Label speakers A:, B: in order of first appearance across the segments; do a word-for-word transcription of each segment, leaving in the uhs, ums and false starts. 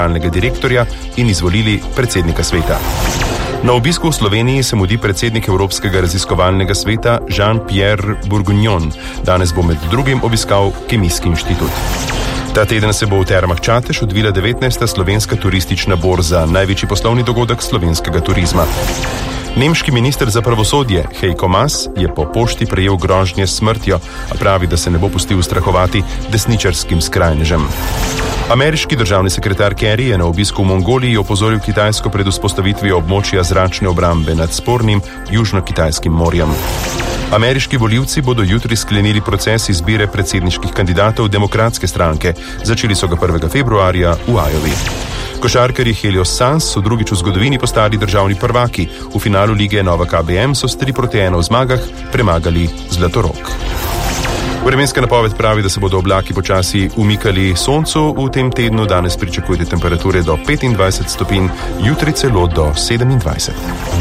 A: generalnega direktorja in izvolili predsednika sveta. Na obisku v Sloveniji se mudi predsednik Evropskega raziskovalnega sveta Jean-Pierre Bourguignon. Danes bo med drugim obiskal Kemijski inštitut. Ta teden se bo v Termah Čatež odvila devetnajsta slovenska turistična borza, največji poslovni dogodek slovenskega turizma. Nemški minister za pravosodje Heiko Maas je po pošti prejel grožnje s smrtjo, a pravi, da se ne bo pustil ustrahovati desničarskim skrajnežem. Ameriški državni sekretar Kerry je na obisku v Mongoliji opozoril Kitajsko pred vzpostavitvijo območja zračne obrambe nad spornim Južno-Kitajskim morjem. Ameriški volivci bodo jutri sklenili proces izbire predsedniških kandidatov demokratske stranke. Začeli so ga prvega februarja v Iowi. Košarkarji Helios Suns so drugič v zgodovini postali državni prvaki. V finalu lige Nova K B M so s tri proti ena v zmagah premagali Zlatorog. Vremenska napoved pravi, da se bodo oblaki počasi umikali soncu v tem tednu. Danes pričakujte temperature do petindvajset stopinj, jutri celo do sedemindvajset.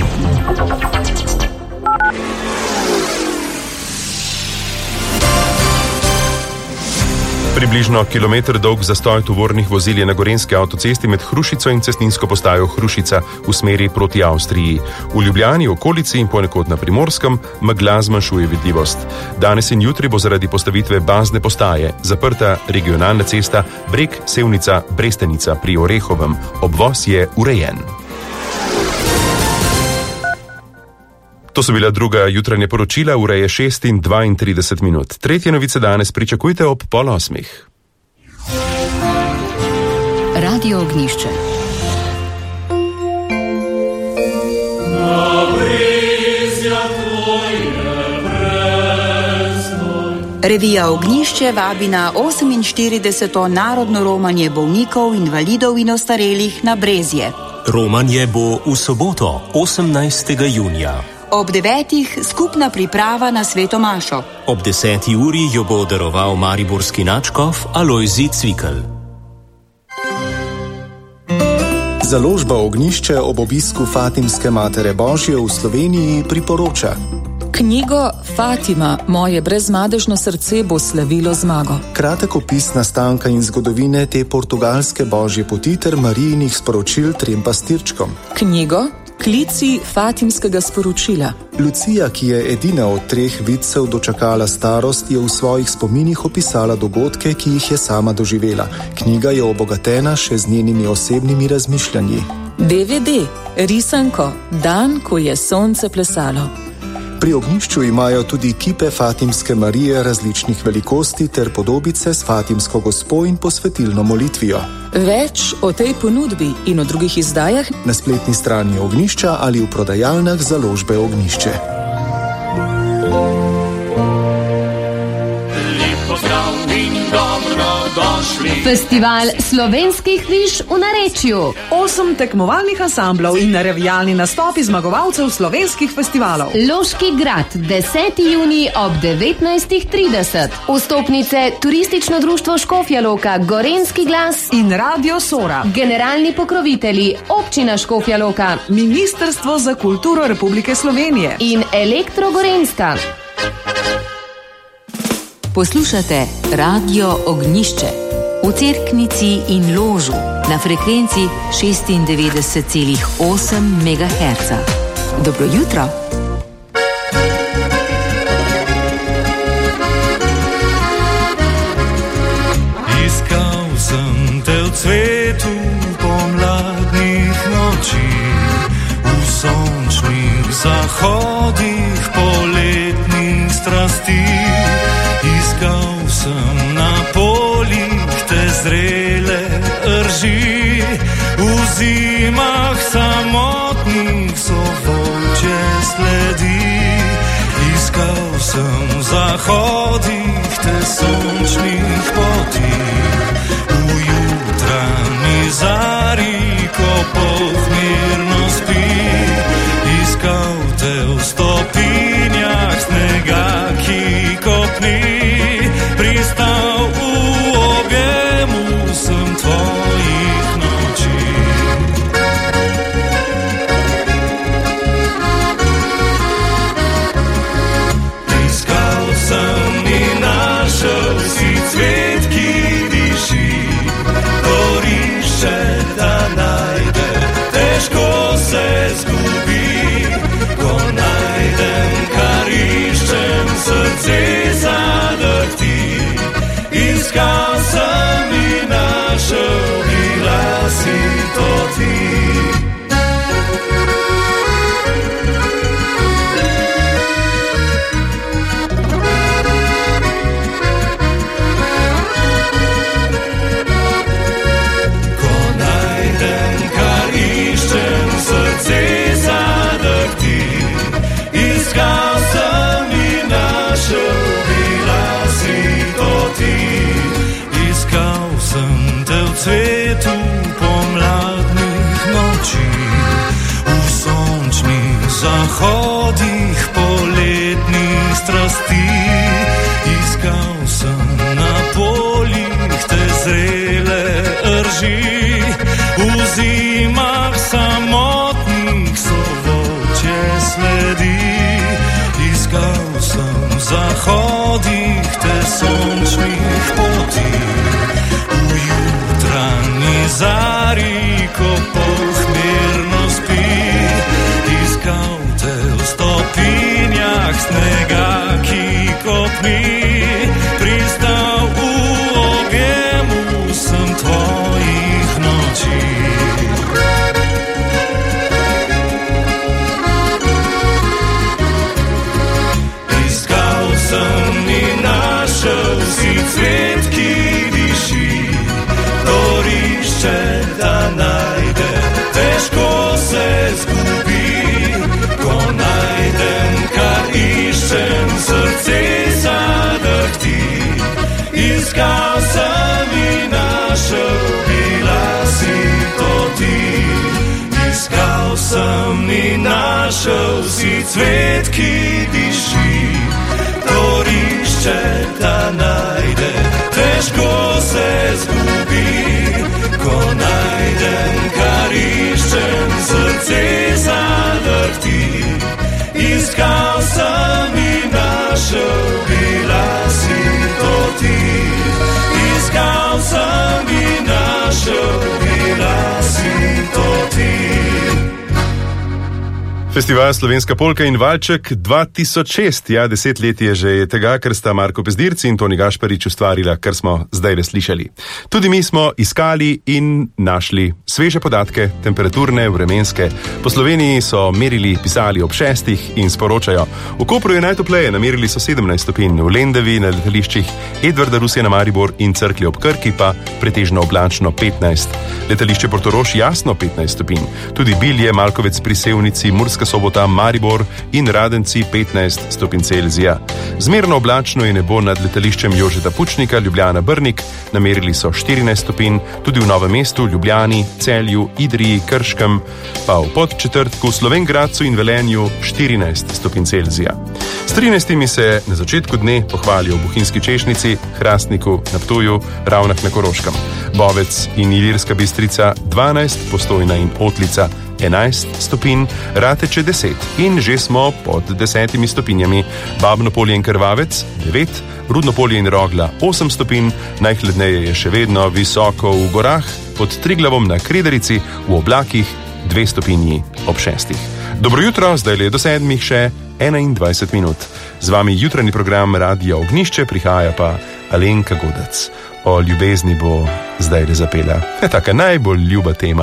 A: Približno kilometer dolg zastoj tovornih vozil je na gorenjski avtocesti med Hrušico in cestninsko postajo Hrušica v smeri proti Avstriji. V Ljubljani, okolici in ponekod na Primorskem megla zmanjšuje vidljivost. Danes in jutri bo zaradi postavitve bazne postaje zaprta regionalna cesta Breg-Sevnica-Brestenica pri Orehovem. Obvoz je urejen. To so bila druga jutranja poročila, ura je šest in dvaintrideset minut. Tretje novice danes pričakujte ob pol osmih.
B: Radio Ognjišče. Revija Ognjišče vabi na oseminštirideseto narodno romanje bolnikov, invalidov in ostarelih na Brezje.
C: Romanje bo v soboto, osemnajstega junija.
B: Ob devetih skupna priprava na Sveto mašo.
C: Ob deseti uri jo bo daroval mariborski nadškof Alojzij Cvikl.
D: Založba Ognjišče ob obisku Fatimske Matere Božje v Sloveniji priporoča
E: knjigo Fatima, moje brezmadežno srce bo slavilo zmago.
D: Kratek opis nastanka in zgodovine te portugalske božje poti ter Marijinih sporočil trem pastirčkom.
E: Knjigo Klici Fatimskega sporočila.
D: Lucija, ki je edina od treh vidcev dočakala starost, je v svojih spominih opisala dogodke, ki jih je sama doživela. Knjiga je obogatena še z njenimi osebnimi razmišljanji.
E: D V D, risanko Dan, ko je sonce plesalo.
D: Pri Ognjišču imajo tudi kipe Fatimske Marije različnih velikosti ter podobice s Fatimsko gospo in posvetilno molitvijo.
E: Več o tej ponudbi in o drugih izdajah
D: na spletni strani Ognjišča ali v prodajalnah založbe Ognjišče.
F: Festival slovenskih viž v narečju.
G: Osem tekmovalnih ansamblov in revijalni nastopi zmagovalcev slovenskih festivalov.
F: Loški grad, deseti junij ob devetnajstih trideset. Vstopnice Turistično društvo Škofja Loka, Gorenjski glas
G: in Radio Sora.
F: Generalni pokrovitelji Občina Škofja Loka,
G: Ministrstvo za kulturo Republike Slovenije
F: in Elektro Gorenjska.
B: Poslušate Radio Ognjišče v Cerknici in Ložu na frekvenci šestindevetdeset celih osem megaherca. Dobro jutro.
H: Iskal sem te v cvetu pomladnih noči, v sončnih zahodih poletnih strasti. Iskal sem na poljih te zrele rži, v zimah samotnih so volčje sledi. Iskal sem v zahodih te sončnih poti, v jutranji zari, ko polh mirno spi. Iskal te v stopinjah snega, ki kopni. Pristal v objemu sem tvojih noči. Iskal sem in našel si cvet, da najde, težko se zgubi, ko najdem, kar iščem, srce zadrhti. Iskal sem in našel, bila si to ti. Cvetu pomladnih noči, v sončnih zahodih poletnih strasti. Iskal sem na poljih te zrele rži, v zimah samotnih sovoče sledi. Iskal sem v zahodih te sončnih poti, zari, ko pohmirno spi. Iskal te v stopinjah snega, ki kopni. Pristal v objemu sem tvojih noči. Iskal sem in našel si cvet, ki diši. Da najde, težko se zgubi, ko najdem, kar iščem, srce zadrhti. Iskal sem in našel, bila si to ti. Iskal sem in našel si cvet, ki diši. Torišče, da najde, težko se zgubi, ko najdem, kar iščem, srce zadrhti. Iskal sem in našel, bila si to ti. Iskal sem in našel, bila si to ti.
A: Festival Slovenska polka in valček dva tisoč šest, ja, deset let je že tega, ker sta Marko Pezdirci in Toni Gašparič ustvarila, kar smo zdaj le slišali. Tudi mi smo iskali in našli sveže podatke, temperaturne, vremenske. Po Sloveniji so merili, pisali ob šestih in sporočajo. V Kopru je najtopleje, namerili so sedemnajst stopinj, v Lendavi na letališčih Edvarda Rusija na Maribor in Cerklje ob Krki pa pretežno oblačno petnajst. Letališče Portorož jasno petnajst stopinj. Tudi Bilje, Malkovec pri Sevnici, Murska Sobota, Maribor in Radenci petnajst stopinj Celzija. Zmerno oblačno je nebo nad letališčem Jožeta Pučnika, Ljubljana Brnik, namerili so štirinajst stopinj, tudi v Novem mestu, Ljubljani, Celju, Idriji, Krškem, pa v Podčetrtku, Slovenj Gradcu in Velenju štirinajst stopinj Celzija. S trinajstimi se na začetku dne pohvalijo v Bohinjski Češnjici, Hrastniku, na Ptuju, Ravnah na Koroškem. Bovec in Ilirska Bistrica dvanajst, Postojna in Otlica enajst stopinj, Rateče deset in že smo pod desetimi stopinjami. Babno polje in Krvavec devet, Rudno polje in Rogla osem stopinj, najhladneje je še vedno visoko v gorah, pod Triglavom na Krederici, v oblakih dve stopinji ob šestih. Dobro jutro, zdaj le do sedmih še enaindvajset minut. Z vami jutranji program Radia Ognišče, prihaja pa Alenka Godec. O ljubezni bo zdaj le zapela. Je taka najbolj ljuba tema.